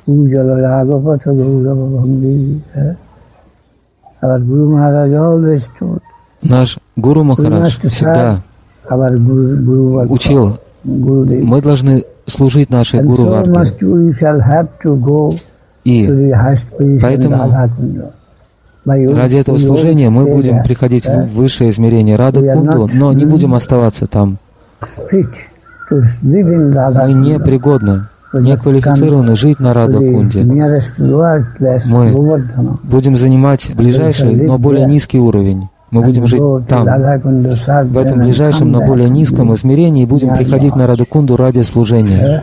Наш Гуру Махарадж всегда учил, мы должны служить нашей Гуру Варге. И поэтому ради этого служения мы будем приходить в высшее измерение Рада-Кунду, но не будем оставаться там. Мы не пригодны, не квалифицированы жить на Рада-Кунде. Мы будем занимать ближайший, но более низкий уровень. Мы будем жить там, в этом ближайшем, но более низком измерении, и будем приходить на Рада-Кунду ради служения.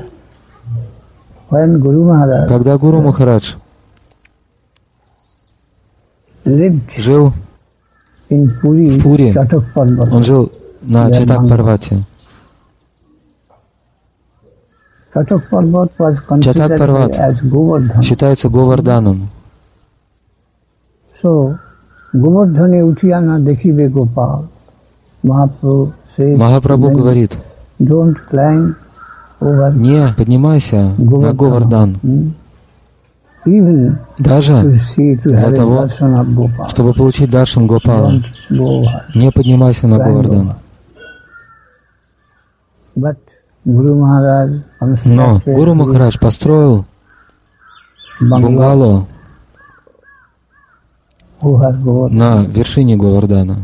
Когда Гуру Махарадж жил в Пури, он жил на Чатак-Парвате. Чатак-Парват считается Говарданом. Махапрабху говорит, не поднимайся на Говардан, даже для того, чтобы получить даршан Гопала. Не поднимайся на Говардан. Но Гуру Махарадж построил бунгало на вершине Говардана.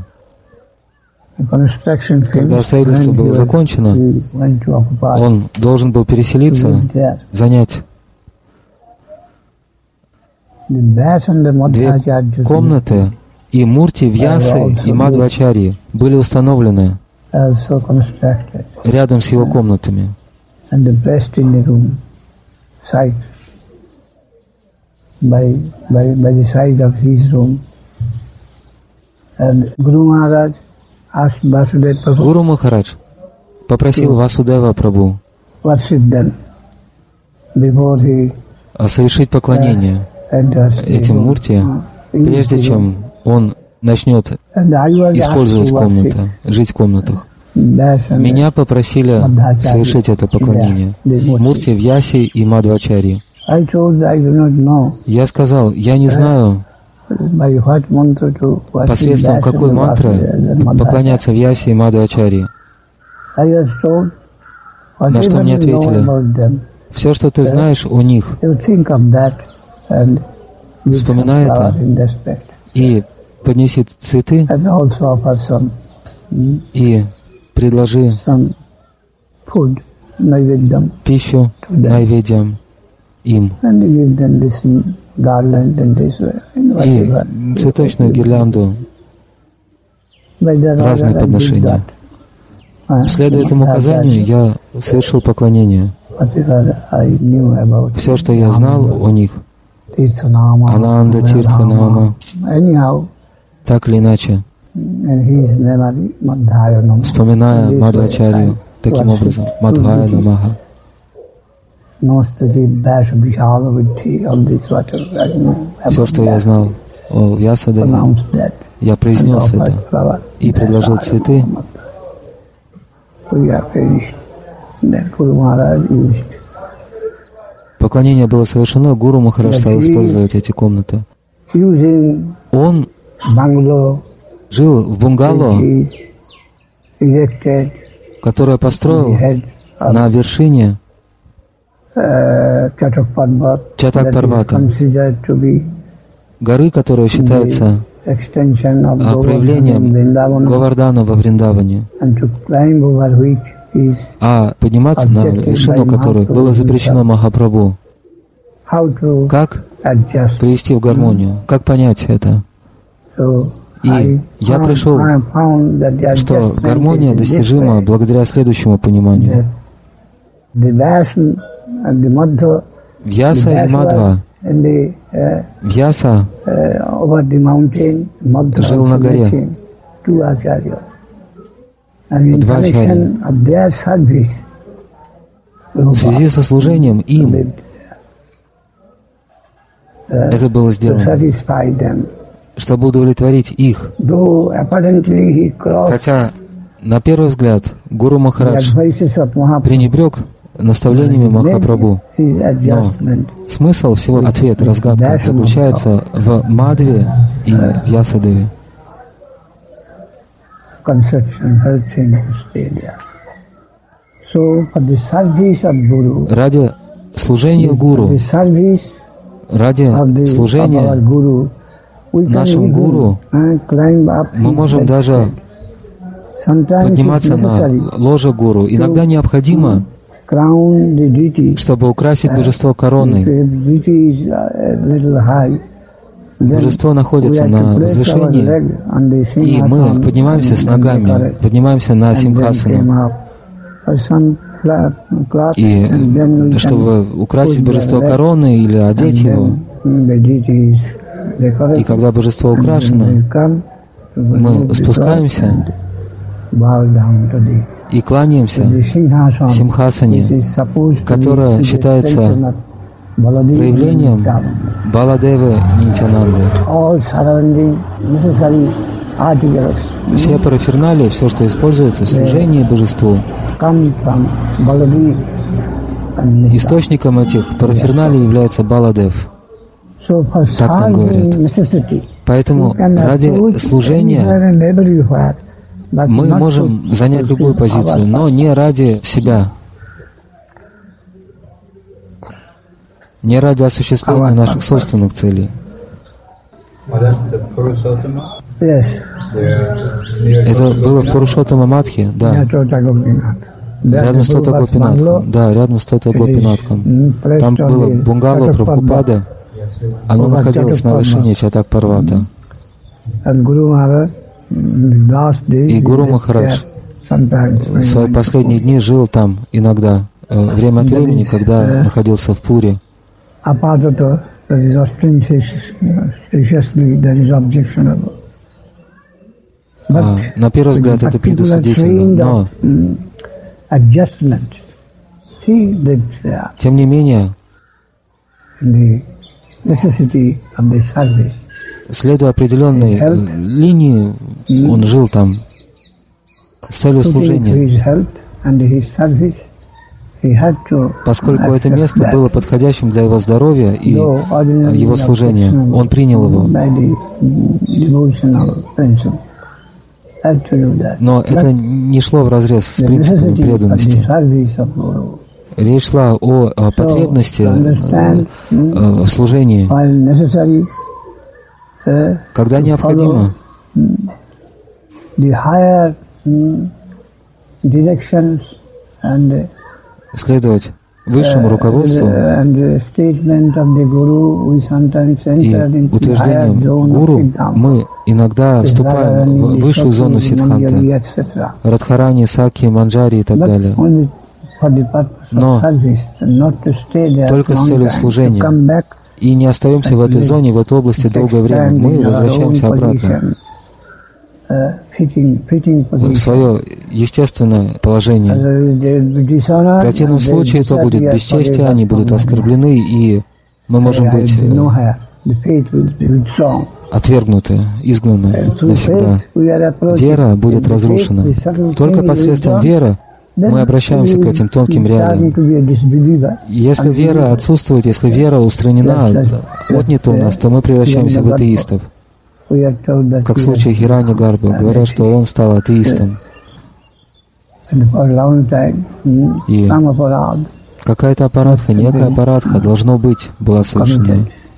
Когда строительство было закончено, он должен был переселиться, занять 2 комнаты, и Мурти, Вьясы и Мадхвачарьи были установлены рядом с его комнатами. Гуру Махарадж попросил Васудева Прабху совершить поклонение этим Мурти, прежде чем он начнет использовать комнаты, жить в комнатах. Меня попросили совершить это поклонение Мурти, Вьяси и Мадхвачарьи. Я сказал, я не знаю, посредством какой мантры поклоняться Вьясе и Мадхвачарьи. На что мне ответили, все, что ты знаешь о них, вспоминай это и поднеси цветы и предложи пищу найведьям им. И цветочную гирлянду, разные подношения. Следуя этому указанию, я совершил поклонение. Все, что я знал о них, Ананда Тиртханама, так или иначе, вспоминая Мадхвачарью, таким образом, Мадхвая Намаха. Все, что я знал о Вьясадеве, я произнес это и предложил цветы. Поклонение было совершено, Гуру Махарадж стал использовать эти комнаты. Он жил в бунгало, которое построил на вершине Чатак-Парвата, горы, которая считается проявлением Говардана во Вриндаване, а подниматься на вершину которой было запрещено Махапрабху. Как привести в гармонию? Как понять это? И я пришел, что гармония достижима благодаря следующему пониманию. Вьяса и Мадхва. Вьяса жил на горе. 2 ачарьи. В связи со служением им это было сделано, чтобы удовлетворить их. Хотя, на первый взгляд, Гуру Махарадж пренебрег наставлениями Махапрабху. Но смысл всего, ответ, разгадка заключается в Мадхве и Вьясадеве. Ради служения Гуру, ради служения нашему Гуру, мы можем даже подниматься на ложе Гуру. Иногда необходимо, чтобы украсить божество короной. Божество находится на возвышении, и мы поднимаемся с ногами, поднимаемся на симхасану. И чтобы украсить божество короной или одеть его, и когда божество украшено, мы спускаемся и кланяемся симхасане, которая считается проявлением Баладевы Нитьянанды. Все параферналии, все, что используется в служении божеству, источником этих параферналий является Баладев. Так нам говорят. Поэтому ради служения мы можем занять любую позицию, но не ради себя, не ради осуществления наших собственных целей. Это было в Пурушоттама Матхе, да. Рядом с Тота Гопинатхом. Да, рядом с Тота Гопинатхом. Там было бунгало Прабхупада. Оно находилось на вершине Чатак-Парвата. И Гуру Махарадж в свои последние дни жил там иногда, время от времени, когда находился в Пуре. На первый взгляд это предосудительно, но тем не менее, следуя определенной линии, он жил там с целью служения. Поскольку это место было подходящим для его здоровья и его служения, он принял его. Но это не шло вразрез с принципами преданности. Речь шла о потребности в служении, когда необходимо следовать высшему руководству и утверждениям Гуру, мы иногда вступаем в высшую зону Сиддханты, Радхарани, Саки, Манджари и так далее. Но только с целью служения. И не остаемся в этой зоне, в этой области долгое время. Мы возвращаемся обратно в свое естественное положение. В противном случае то будет бесчестие, они будут оскорблены, и мы можем быть отвергнуты, изгнаны навсегда. Вера будет разрушена. Только посредством веры мы обращаемся к этим тонким реалиям. Если вера отсутствует, если вера устранена, отнята у нас, то мы превращаемся в атеистов. Как в случае Хиранья-Гарбы, говорят, что он стал атеистом. И какая-то аппаратха, некая аппаратха должно быть, была совершена.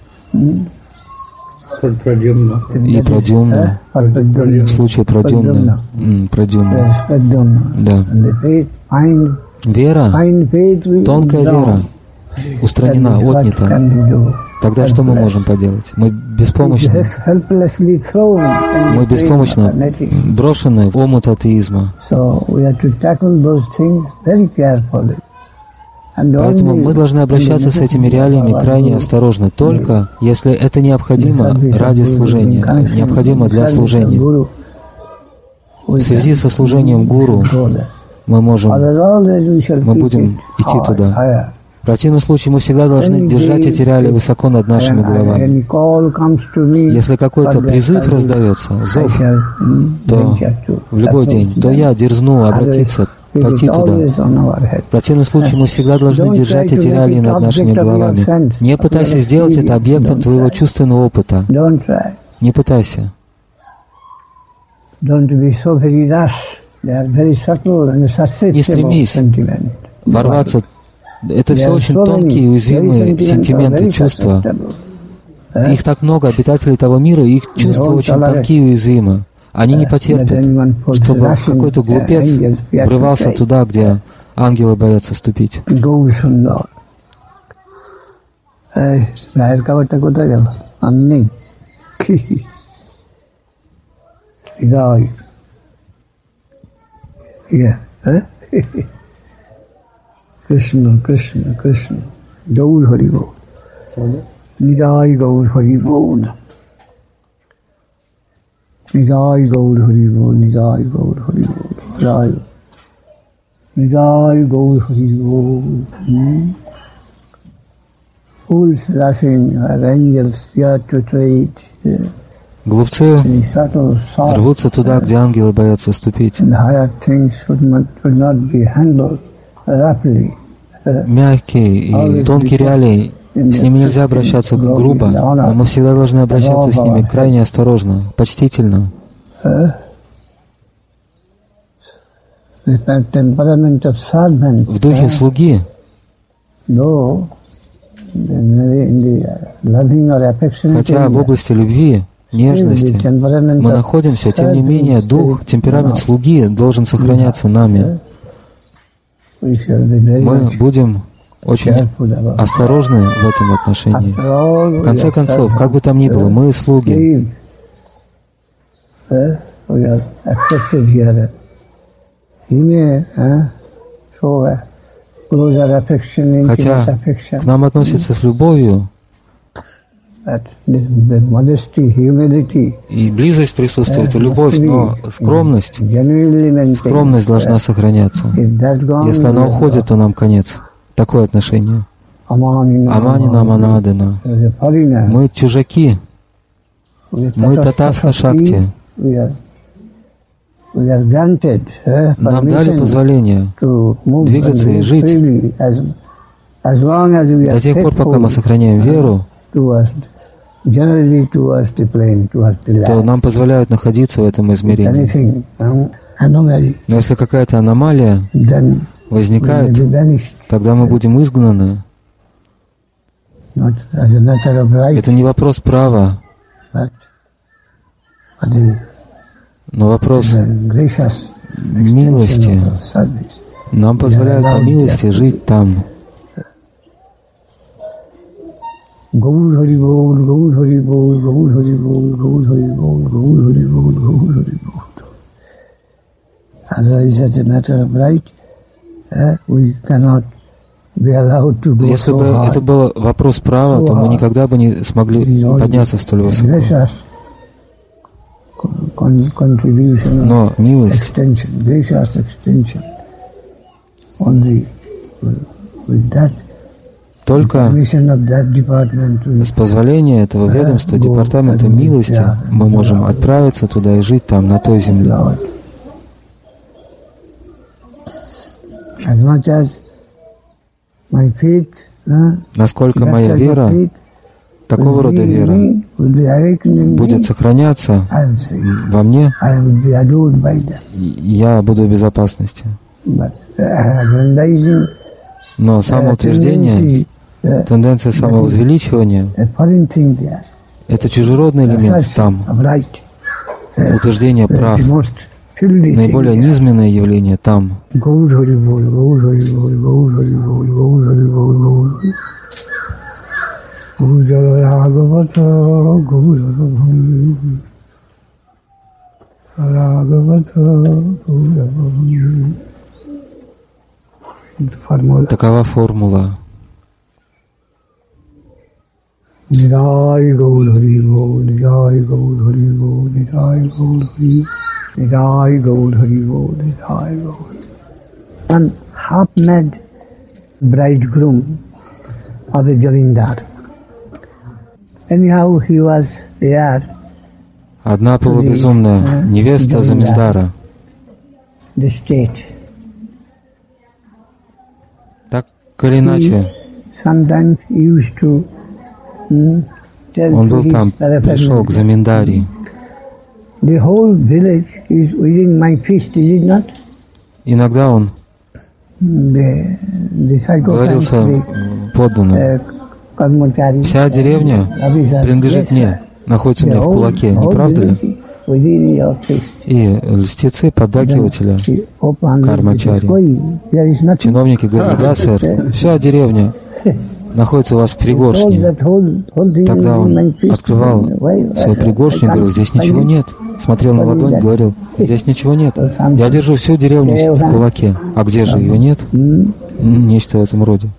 И Прадьюмна, в случае Прадьюмна, да. Вера, тонкая вера, устранена, отнята. Тогда что мы можем поделать? Мы беспомощны. Мы беспомощны, брошены в омут атеизма. Поэтому мы должны обращаться с этими реалиями крайне осторожно, только если это необходимо ради служения, необходимо для служения. В связи со служением Гуру мы будем идти туда. В противном случае мы всегда должны держать эти реалии высоко над нашими головами. Если какой-то призыв раздается, зов, то в любой день, то я дерзну обратиться пойти туда. В противном случае мы всегда должны держать эти реалии над нашими головами. Не пытайся сделать это объектом твоего чувственного опыта. Не пытайся. Не стремись ворваться. Это все очень тонкие и уязвимые сентименты, чувства. Их так много, обитателей того мира, их чувства очень тонкие и уязвимы. Они не потерпят, чтобы какой-то глупец врывался туда, где ангелы боятся ступить. Krishna, Krishna, Krishna. Gaur Hari Bol. Nidai Gaur Hari Bol. Nidai Gaur Hari Bol. Nidai Gaur Hari Bol. Nidai Gaur Hari Bol. Fools rushing are angels here to trade. Глупцы рвутся туда, где ангелы боятся ступить. Мягкие и тонкие реалии, с ними нельзя обращаться грубо, но мы всегда должны обращаться с ними крайне осторожно, почтительно. В духе слуги, хотя в области любви, нежности мы находимся, тем не менее, дух, темперамент слуги должен сохраняться нами. Мы будем очень осторожны в этом отношении. В конце концов, как бы там ни было, мы слуги. Хотя к нам относятся с любовью, и близость присутствует, и любовь, но скромность должна сохраняться. Если она уходит, то нам конец. Такое отношение. Аманина Манадина. Мы чужаки. Мы Татастха Шакти. Нам дали позволение двигаться и жить до тех пор, пока мы сохраняем веру, то нам позволяют находиться в этом измерении. Но если какая-то аномалия возникает, тогда мы будем изгнаны. Это не вопрос права, но вопрос милости. Нам позволяют по милости жить там. Gaur Hari Bol, Gaur Hari Bol, Gaur Hari Bol, Gaur Hari Bol, Gaur Hari Bol, Gaur Hari Bol. As a matter of right, we cannot be allowed to go. Если бы это был вопрос права, то мы никогда бы не смогли подняться столь высоко. Но милость, только с позволения этого ведомства, департамента милости, мы можем отправиться туда и жить там, на той земле. Насколько моя вера, такого рода вера, будет сохраняться во мне, я буду в безопасности. Но самоутверждение, тенденция самовозвеличивания — это чужеродный элемент там. Утверждение прав, наиболее низменное явление там. Такова формула. Nidai Gaur Hari Bol, Nidai Gaur Hari Bol, Nidai Gaur Hari, Nidai Gaur Hari Bol, Nidai Gaur. One half-mad bridegroom of a Javindar. Anyhow, he was there. Одна полубезумная невеста Заминдара Так или иначе, он был там, пришел к Заминдари. Иногда он говорил своим подданным: вся деревня принадлежит мне, находится у меня в кулаке, не правда ли? И льстецы, поддакиватели, кармачари, чиновники говорили: да, сэр, вся деревня находится у вас в пригоршне. Тогда он открывал свою пригоршню и говорил: здесь ничего нет. Смотрел на ладонь, говорил: здесь ничего нет. Я держу всю деревню в кулаке. А где же ее нет? Нечто в этом роде.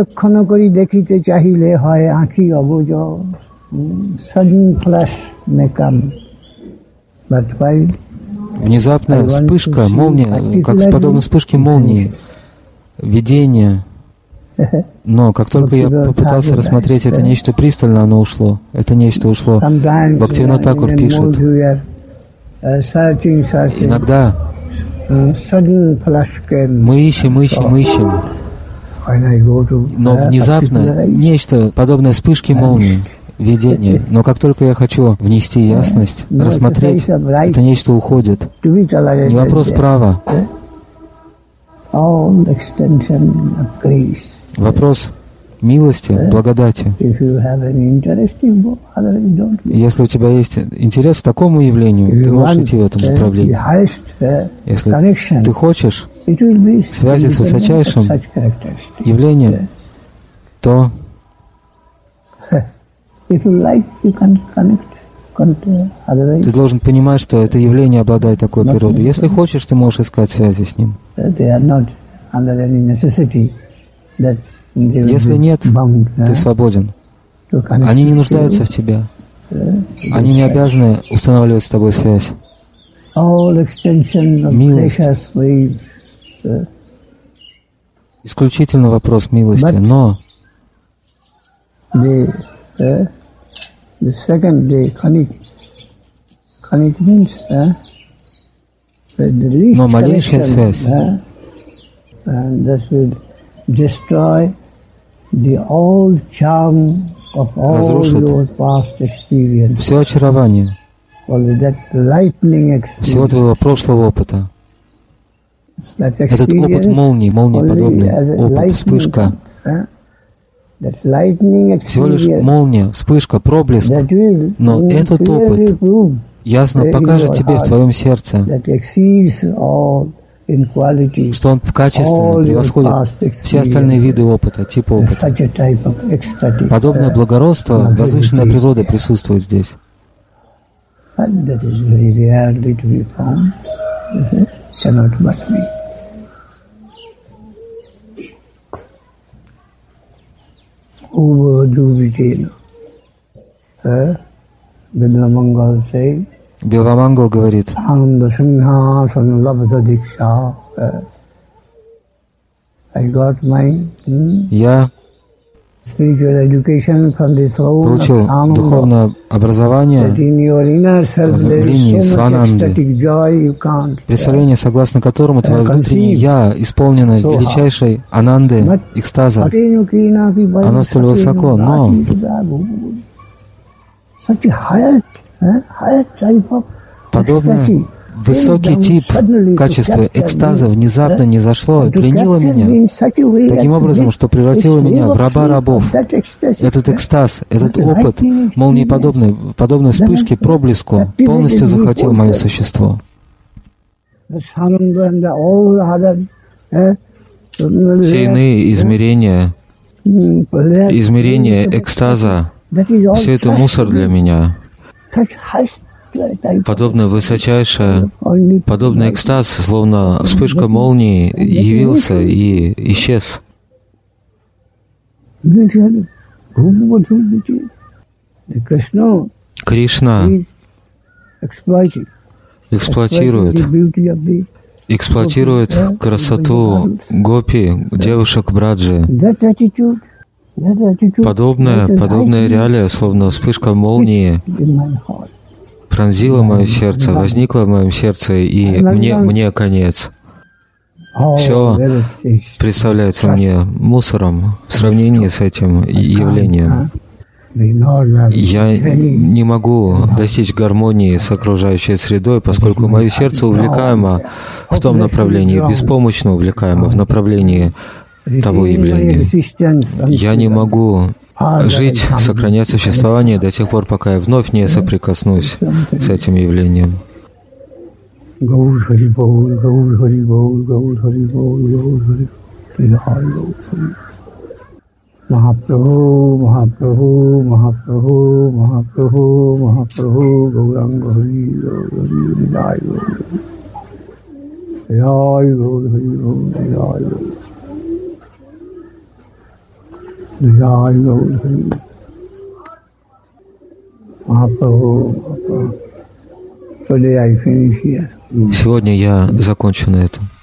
Внезапная вспышка, молния, как подобно вспышке молнии, видение. Но как только я попытался рассмотреть это нечто пристально, оно ушло. Это нечто ушло. Бхактивинода Такур пишет: иногда мы ищем, но внезапно нечто подобное вспышке молнии, видение. Но как только я хочу внести ясность, рассмотреть, это нечто уходит. Не вопрос права. Вопрос милости, благодати. Если у тебя есть интерес к такому явлению, ты можешь идти в этом направлении. Если ты хочешь связи с высочайшим явлением, то ты должен понимать, что это явление обладает такой природой. Если хочешь, ты можешь искать связи с ним. Если нет, ты свободен. Они не нуждаются в тебе. Они не обязаны устанавливать с тобой связь. Милость. Исключительно вопрос милости. Но малейшая связь разрушит все очарование всего твоего прошлого опыта. Этот опыт молнии, молниеподобный опыт, вспышка. Всего лишь молния, вспышка, проблеск. Но этот опыт ясно покажет тебе в твоем сердце, что он в качестве превосходит все остальные виды опыта, типа опыта. Подобное благородство, возвышенная природа присутствует здесь. Билвамангал говорит: я получил духовное образование в линии Свананды, представление, согласно которому твое внутреннее «я» исполнено величайшей ананды, экстаза. Оно столь высоко, но подобный высокий тип качества экстаза внезапно не зашло и пленило меня таким образом, что превратило меня в раба рабов. Этот экстаз, этот опыт молниеподобный, подобной вспышке, проблеску, полностью захватил мое существо. Все иные измерения экстаза, все это мусор для меня. Подобное высочайшее, подобный экстаз, словно вспышка молнии, явился и исчез. Кришна эксплуатирует красоту гопи, девушек Браджи. Подобная реалия, словно вспышка молнии, пронзила мое сердце, возникла в моем сердце, и мне конец. Все представляется мне мусором в сравнении с этим явлением. Я не могу достичь гармонии с окружающей средой, поскольку мое сердце увлекаемо в том направлении, беспомощно увлекаемо в направлении того явления. Я не могу жить, сохранять существование до тех пор, пока я вновь не соприкоснусь с этим явлением. Mahaprabhu, Mahaprabhu, Mahaprabhu, Mahaprabhu, Mahaprabhu, Gauranga Hari, Hari, Jai Gaur, Jai Gaur, Hari Gaur, Jai Gaur, Jai Gaur, Hari, Mahaprabhu, Mahaprabhu. Today I finish here. Сегодня я закончу на этом.